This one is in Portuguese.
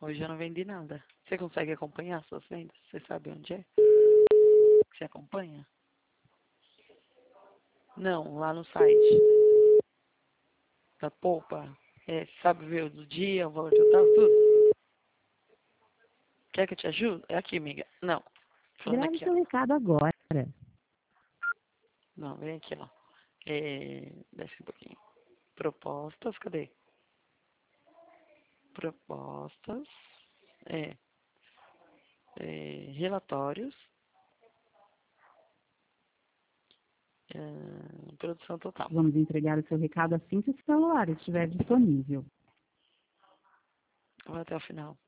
Hoje eu não vendi nada. Você consegue acompanhar suas vendas? Você sabe onde é? Você acompanha? Não, lá no site da Poupa. É, sabe ver o do dia, o valor total, tudo? Quer que eu te ajude? É aqui, amiga. Não. Falando Grave aqui, ó. seu recado agora. Não, vem aqui, ó. Desce um pouquinho. Propostas, cadê? Propostas. É, relatórios. Produção total. Vamos entregar o seu recado assim que o celular estiver disponível. Vai até o final.